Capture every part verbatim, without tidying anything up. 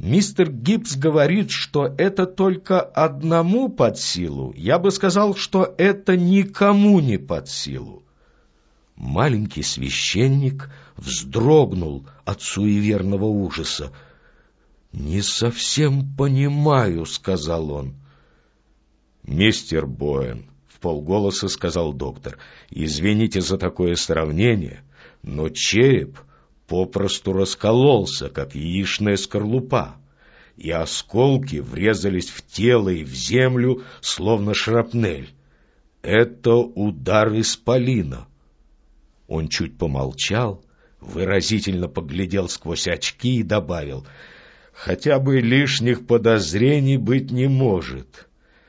Мистер Гибс говорит, что это только одному под силу. Я бы сказал, что это никому не под силу. Маленький священник вздрогнул от суеверного ужаса. «Не совсем понимаю», — сказал он. «Мистер Боэн», — вполголоса сказал доктор, — «извините за такое сравнение, но череп попросту раскололся, как яичная скорлупа, и осколки врезались в тело и в землю, словно шрапнель. Это удар исполина». Он чуть помолчал, выразительно поглядел сквозь очки и добавил: «Хотя бы лишних подозрений быть не может.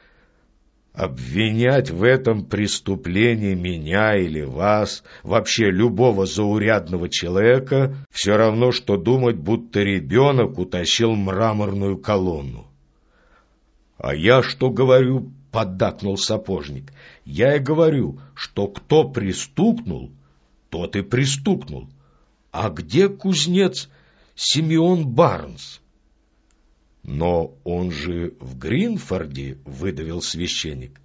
Обвинять в этом преступлении меня или вас, вообще любого заурядного человека, все равно, что думать, будто ребенок утащил мраморную колонну». «А я что говорю?» — поддакнул сапожник. «Я и говорю, что кто пристукнул, тот и пристукнул. А где кузнец Симеон Барнс?» «Но он же в Гринфорде», — выдавил священник.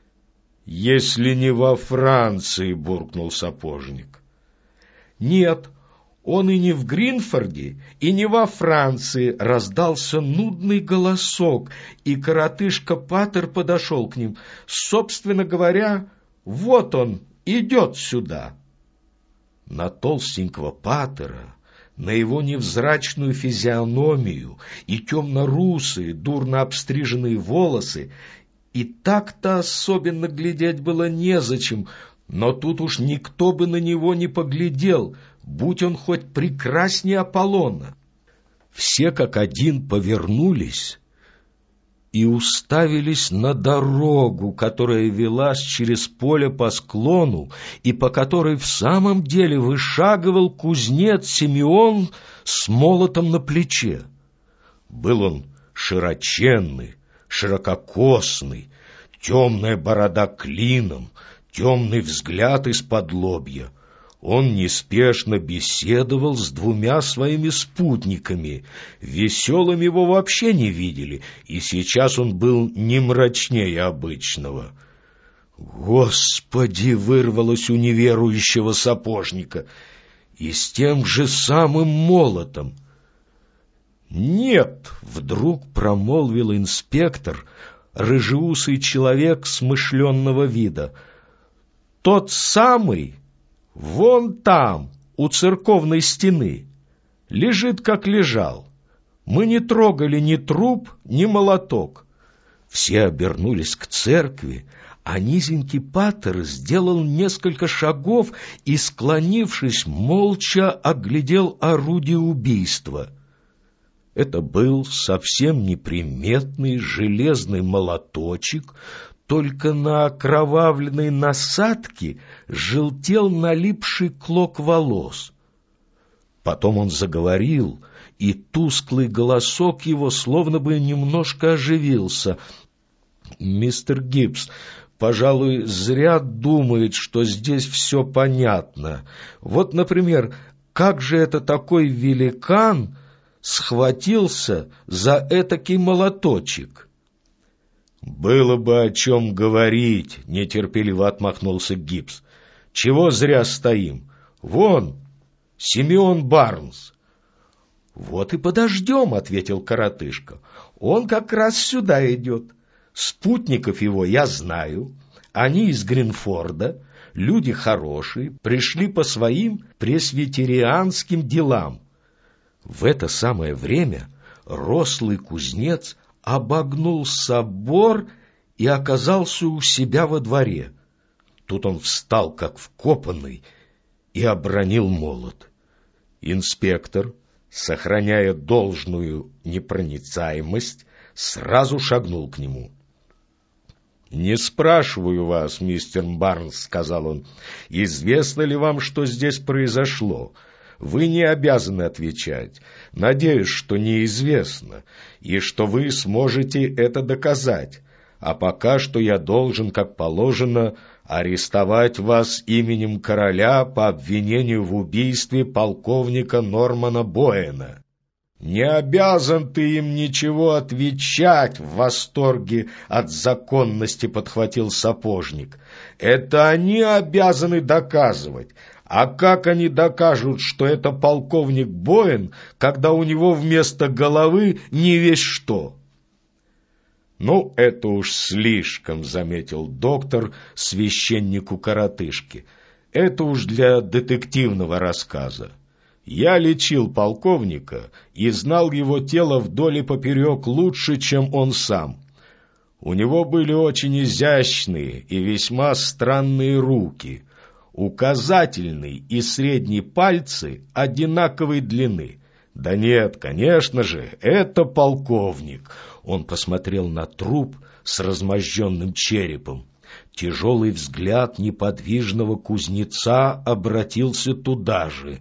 «Если не во Франции», — буркнул сапожник. «Нет, он и не в Гринфорде, и не во Франции», — раздался нудный голосок, и коротышка Паттер подошел к ним. «Собственно говоря, вот он идет сюда». На толстенького Паттера, на его невзрачную физиономию и темно-русые, дурно обстриженные волосы и так-то особенно глядеть было незачем, но тут уж никто бы на него не поглядел, будь он хоть прекраснее Аполлона. Все как один повернулись и уставились на дорогу, которая велась через поле по склону и по которой в самом деле вышагивал кузнец Симеон с молотом на плече. Был он широченный, ширококосный, темная борода клином, темный взгляд из-под лобья. Он неспешно беседовал с двумя своими спутниками. Веселым его вообще не видели, и сейчас он был не мрачнее обычного. «Господи!» — вырвалось у неверующего сапожника. «И с тем же самым молотом!» «Нет!» — вдруг промолвил инспектор, рыжеусый человек смышленного вида. «Тот самый... вон там, у церковной стены, лежит, как лежал. Мы не трогали ни труп, ни молоток». Все обернулись к церкви, а низенький Паттер сделал несколько шагов и, склонившись, молча оглядел орудие убийства. Это был совсем неприметный железный молоточек, только на окровавленной насадке желтел налипший клок волос. Потом он заговорил, и тусклый голосок его словно бы немножко оживился. «Мистер Гибс, пожалуй, зря думает, что здесь все понятно. Вот, например, как же это такой великан схватился за этакий молоточек?» «Было бы о чем говорить», — нетерпеливо отмахнулся Гибс. «Чего зря стоим? Вон, Симеон Барнс». «Вот и подождем», — ответил коротышка. «Он как раз сюда идет. Спутников его я знаю. Они из Гринфорда, люди хорошие, пришли по своим пресвитерианским делам». В это самое время рослый кузнец обогнул собор и оказался у себя во дворе. Тут он встал, как вкопанный, и обронил молот. Инспектор, сохраняя должную непроницаемость, сразу шагнул к нему. «Не спрашиваю вас, мистер Барнс, — сказал он, — известно ли вам, что здесь произошло? Вы не обязаны отвечать. Надеюсь, что неизвестно, и что вы сможете это доказать. А пока что я должен, как положено, арестовать вас именем короля по обвинению в убийстве полковника Нормана Боэна». «Не обязан ты им ничего отвечать», — в восторге от законности подхватил сапожник. «Это они обязаны доказывать. А как они докажут, что это полковник Боин, когда у него вместо головы не весь что?» «Ну, это уж слишком», — заметил доктор священнику-коротышке. «Это уж для детективного рассказа. Я лечил полковника и знал его тело вдоль и поперек лучше, чем он сам. У него были очень изящные и весьма странные руки. Указательный и средний пальцы одинаковой длины. Да нет, конечно же, это полковник». Он посмотрел на труп с размозженным черепом. Тяжелый взгляд неподвижного кузнеца обратился туда же.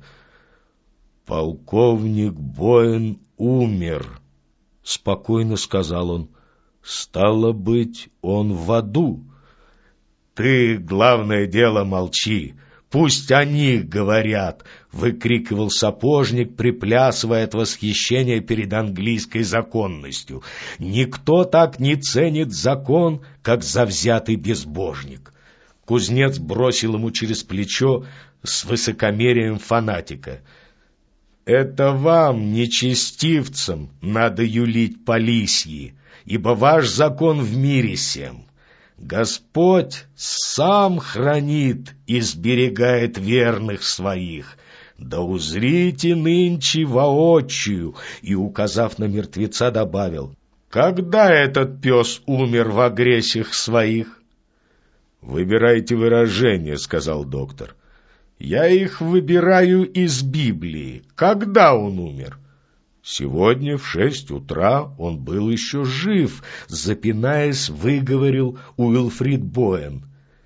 «Полковник Боин умер», — спокойно сказал он. «Стало быть, он в аду». «Ты, главное дело, молчи, пусть они говорят», — выкрикивал сапожник, приплясывая от восхищения перед английской законностью. «Никто так не ценит закон, как завзятый безбожник». Кузнец бросил ему через плечо с высокомерием фанатика: «Это вам, нечестивцам, надо юлить по лисьи, ибо ваш закон в мире сем. Господь сам хранит и сберегает верных своих. Да узрите нынче воочию». И, указав на мертвеца, добавил: «Когда этот пес умер в огресях своих?» «Выбирайте выражение», — сказал доктор. «Я их выбираю из Библии. Когда он умер?» «Сегодня в шесть утра он был еще жив», — запинаясь, выговорил Уилфрид Боин.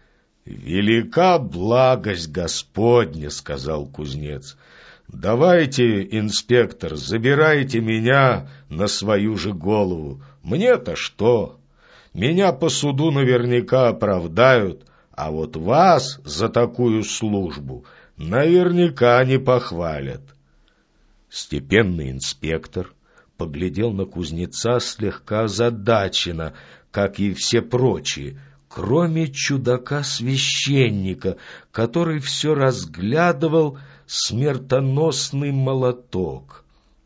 «Велика благость Господня», — сказал кузнец. «Давайте, инспектор, забирайте меня на свою же голову. Мне-то что? Меня по суду наверняка оправдают, а вот вас за такую службу наверняка не похвалят». Степенный инспектор поглядел на кузнеца слегка озадаченно, как и все прочие, кроме чудака-священника, который все разглядывал смертоносный молоток.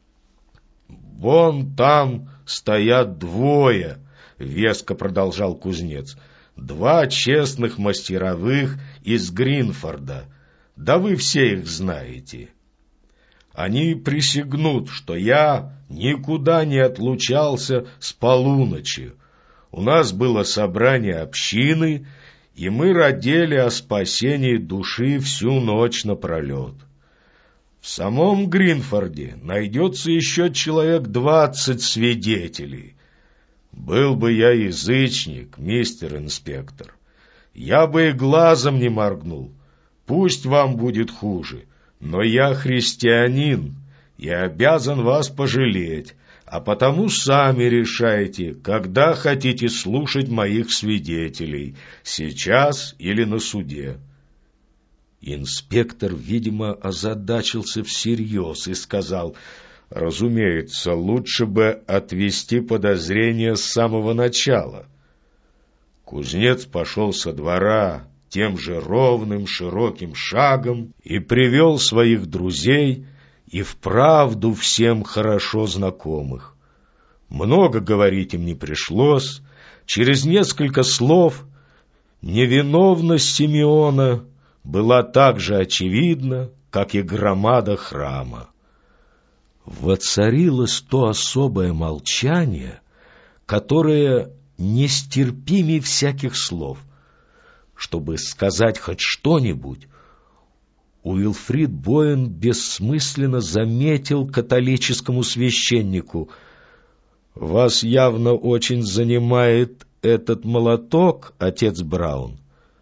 «Вон там стоят двое», — веско продолжал кузнец, — «два честных мастеровых из Гринфорда. Да вы все их знаете. Они присягнут, что я никуда не отлучался с полуночи. У нас было собрание общины, и мы родили о спасении души всю ночь напролет. В самом Гринфорде найдется еще человек двадцать свидетелей. Был бы я язычник, мистер инспектор, я бы и глазом не моргнул. Пусть вам будет хуже, но я христианин и обязан вас пожалеть, а потому сами решайте, когда хотите слушать моих свидетелей, сейчас или на суде». Инспектор, видимо, озадачился всерьез и сказал: «Разумеется, лучше бы отвести подозрения с самого начала». Кузнец пошел со двора тем же ровным широким шагом и привел своих друзей, и вправду всем хорошо знакомых. Много говорить им не пришлось. Через несколько слов невиновность Симеона была так же очевидна, как и громада храма. Воцарилось то особое молчание, которое нестерпимее всяких слов. Чтобы сказать хоть что-нибудь, Уилфрид Боин бессмысленно заметил католическому священнику: «Вас явно очень занимает этот молоток, отец Браун».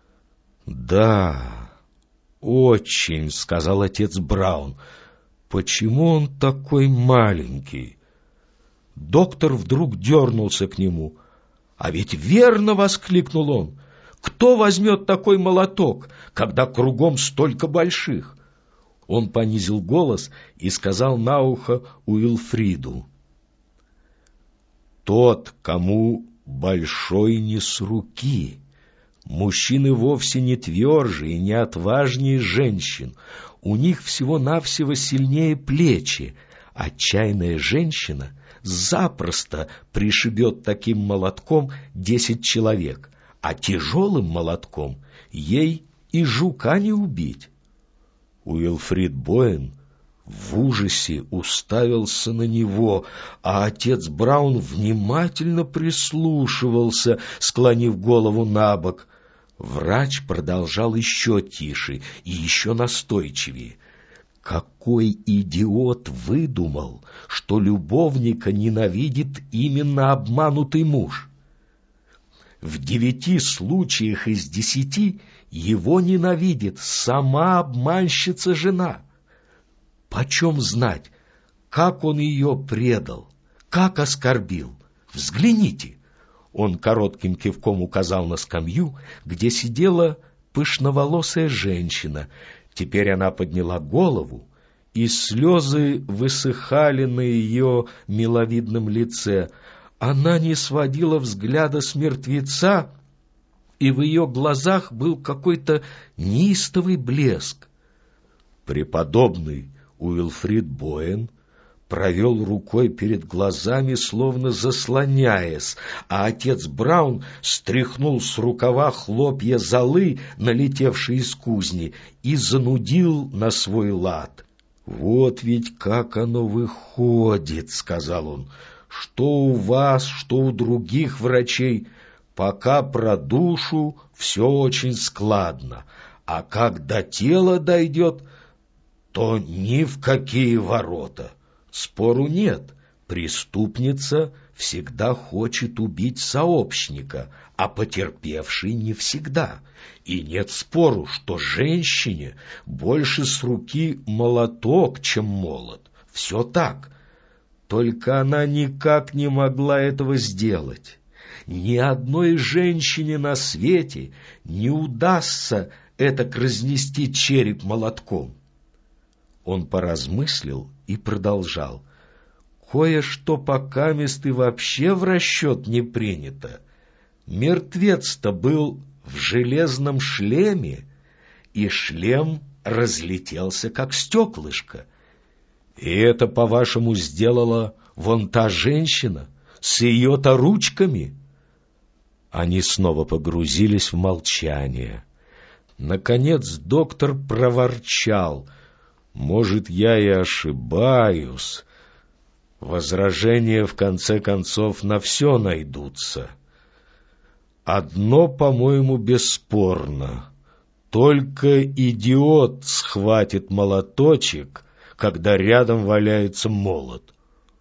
«Да, очень», — сказал отец Браун. «Почему он такой маленький?» Доктор вдруг дернулся к нему. «А ведь верно!» — воскликнул он. «Кто возьмет такой молоток, когда кругом столько больших? Он понизил голос и сказал на ухо Уилфриду: «Тот, кому большой не с руки. Мужчины вовсе не тверже и не отважнее женщин. У них всего-навсего сильнее плечи. Отчаянная женщина запросто пришибет таким молотком десять человек, а тяжелым молотком ей и жука не убить». Уилфрид Боен в ужасе уставился на него, а отец Браун внимательно прислушивался, склонив голову на бок. Врач продолжал еще тише и еще настойчивее. Какой идиот выдумал, что любовника ненавидит именно обманутый муж? В девяти случаях из десяти его ненавидит сама обманщица-жена. Почем знать, как он ее предал, как оскорбил? Взгляните!» Он коротким кивком указал на скамью, где сидела пышноволосая женщина. Теперь она подняла голову, и слезы высыхали на ее миловидном лице. Она не сводила взгляда с мертвеца, и в ее глазах был какой-то неистовый блеск. Преподобный Уилфрид Боен провел рукой перед глазами, словно заслоняясь, а отец Браун стряхнул с рукава хлопья золы, налетевшие из кузни, и занудил на свой лад. «Вот ведь как оно выходит, — сказал он, — что у вас, что у других врачей, пока про душу все очень складно, а как до тела дойдет, то ни в какие ворота. Спору нет, преступница всегда хочет убить сообщника, а потерпевший не всегда. И нет спору, что женщине больше с руки молоток, чем молот. Все так. Только она никак не могла этого сделать. Ни одной женщине на свете не удастся этак разнести череп молотком. Он поразмыслил и продолжал: «Кое-что покамест и вообще в расчет не принято. Мертвец-то был в железном шлеме, и шлем разлетелся, как стеклышко. И это, по-вашему, сделала вон та женщина с ее-то ручками?» Они снова погрузились в молчание. Наконец доктор проворчал: «Может, я и ошибаюсь. Возражения, в конце концов, на все найдутся. Одно, по-моему, бесспорно. Только идиот схватит молоточек, когда рядом валяется молот».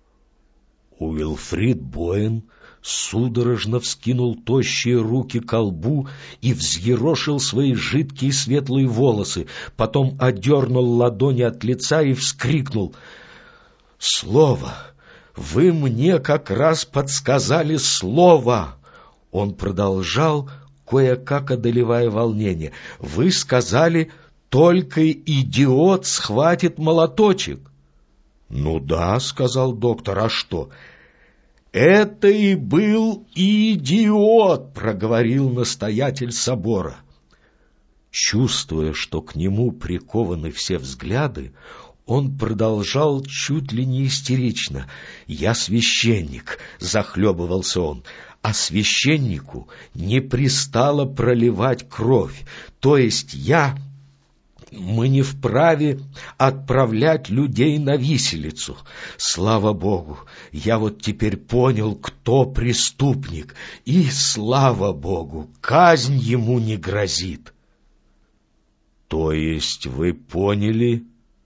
Уилфрид Боен судорожно вскинул тощие руки ко лбу и взъерошил свои жидкие светлые волосы, потом одернул ладони от лица и вскрикнул: «Слово! Вы мне как раз подсказали слово!» Он продолжал, кое-как одолевая волнение: «Вы сказали, только идиот схватит молоточек». «Ну да, — сказал доктор, — а что?» «Это и был идиот!» — проговорил настоятель собора. Чувствуя, что к нему прикованы все взгляды, он продолжал чуть ли не истерично: «Я священник!» — захлебывался он. «А священнику не пристало проливать кровь, то есть я... Мы не вправе отправлять людей на виселицу. Слава Богу, я вот теперь понял, кто преступник, и, слава Богу, казнь ему не грозит». «То есть вы поняли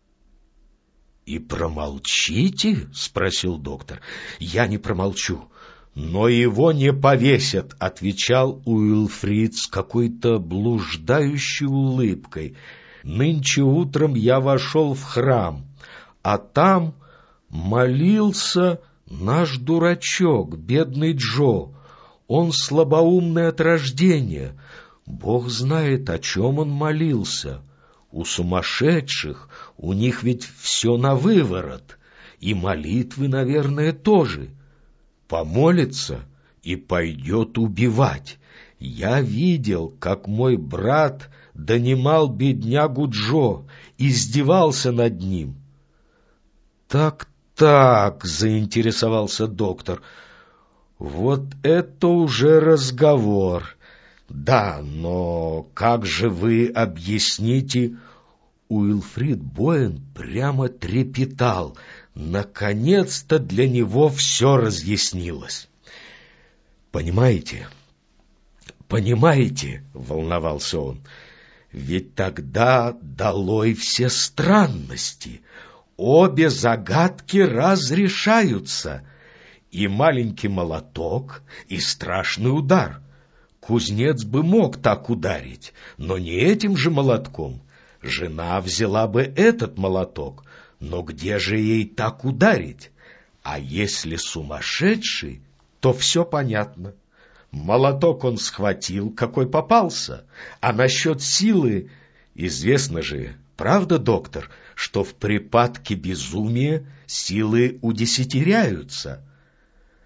и промолчите?» — спросил доктор. «Я не промолчу. Но его не повесят», — отвечал Уилфрид с какой-то блуждающей улыбкой. «Нынче утром я вошел в храм, а там молился наш дурачок, бедный Джо. Он слабоумный от рождения. Бог знает, о чем он молился. У сумасшедших у них ведь все на выворот, и молитвы, наверное, тоже. Помолится и пойдет убивать. Я видел, как мой брат донимал беднягу Джо, издевался над ним. «Так-так», — заинтересовался доктор, — «вот это уже разговор. Да, но как же вы объясните...» Уилфрид Боен прямо трепетал. Наконец-то для него все разъяснилось. «Понимаете, понимаете, — волновался он, — ведь тогда долой все странности, обе загадки разрешаются, и маленький молоток, и страшный удар. Кузнец бы мог так ударить, но не этим же молотком. Жена взяла бы этот молоток, но где же ей так ударить? А если сумасшедший, то все понятно. Молоток он схватил, какой попался, а насчет силы... Известно же, правда, доктор, что в припадке безумия силы удесятеряются.